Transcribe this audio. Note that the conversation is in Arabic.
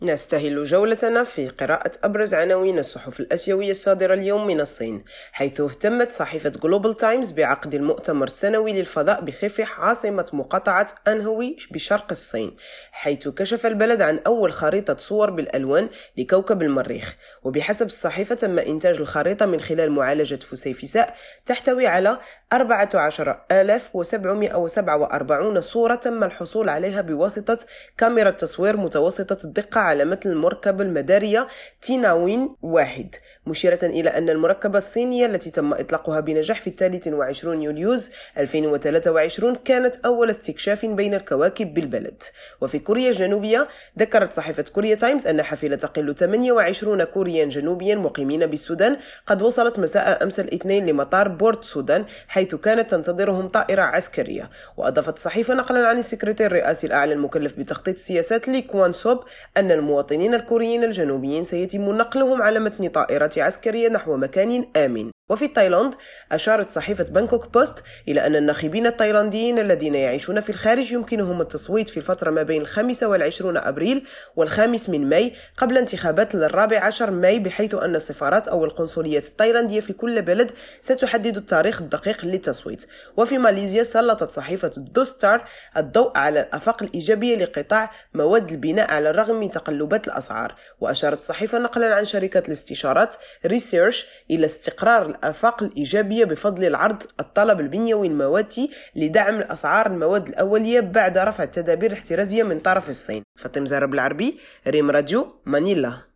نستهل جولتنا في قراءة أبرز عناوين الصحف الآسيوية الصادرة اليوم من الصين، حيث اهتمت صحيفة جلوبال تايمز بعقد المؤتمر السنوي للفضاء بخفح عاصمة مقاطعة أنهوي بشرق الصين، حيث كشف البلد عن أول خريطة صور بالألوان لكوكب المريخ. وبحسب الصحيفة تم إنتاج الخريطة من خلال معالجة فسيفساء تحتوي على 14747 صورة تم الحصول عليها بواسطة كاميرا تصوير متوسطة الدقة على متن المركبة المدارية تيناوين 1، مشيرة إلى أن المركبة الصينية التي تم إطلاقها بنجاح في 23 يوليوز 2023 كانت أول استكشاف بين الكواكب بالبلد. وفي كوريا الجنوبية ذكرت صحيفة كوريا تايمز أن حافلة تقل 28 كوريا جنوبيا مقيمين بالسودان قد وصلت مساء أمس الاثنين لمطار بورت سودان، حيث كانت تنتظرهم طائرة عسكرية. وأضافت الصحيفة نقلا عن السكرتير الرئاسي الأعلى المكلف بتخطيط السياسات لي كوان سوب أن المواطنين الكوريين الجنوبيين سيتم نقلهم على متن طائرة عسكرية نحو مكان آمن. وفي تايلاند أشارت صحيفة بانكوك بوست إلى أن الناخبين التايلانديين الذين يعيشون في الخارج يمكنهم التصويت في الفترة ما بين 25 أبريل وال5 من ماي قبل انتخابات 14 ماي، بحيث أن السفارات أو القنصليات التايلاندية في كل بلد ستحدد التاريخ الدقيق للتصويت. وفي ماليزيا سلطت صحيفة دو ستار الضوء على الآفاق الإيجابية لقطاع مواد البناء على الرغم من تقلبات الأسعار. وأشارت الصحيفة نقلا عن شركة الاستشارات ريسيرش إلى استقرار الآفاق الإيجابية بفضل العرض الطلب البنيوي المواتي لدعم الأسعار المواد الأولية بعد رفع التدابير الاحترازية من طرف الصين. فاطمة زهرة بالعربي، ريم راديو، مانيلا.